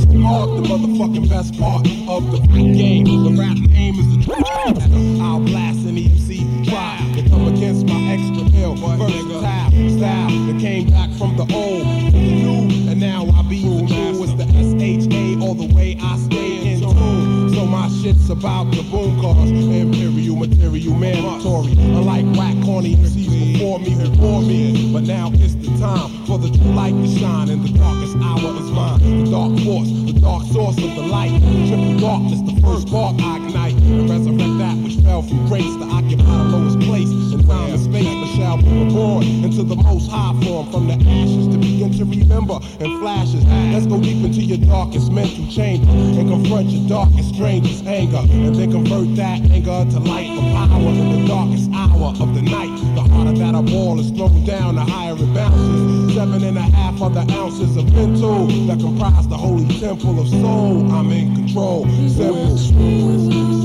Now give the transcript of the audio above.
art, the motherfucking best part of the game. The rap aim is the I'll blast an EMC try to come against my extra ill versatile style that came back from the old to the new, and now I be the new. It's the SHA all the way I stay in tune. So my shit's about the boom cars, imperial material mandatory. Unlike whack corny MCs before me, but now it's the time for the true light to shine, and the darkest hour is mine. The dark force, the dark source of the light, triple darkness, the first spark I ignite, and resurrect that which fell from grace to occupy the lowest place in time and space, but shall be reborn into the most high form from the ashes to begin to remember in flashes. Let's go deep into your darkest mental chamber and confront your darkest, strangest anger, and then convert that anger to light for power in the darkest hour of the night. The harder that a ball is thrown down, the higher it bounces. 7.5 other ounces of mental that comprise the holy temple of soul. I'm in control. Simple.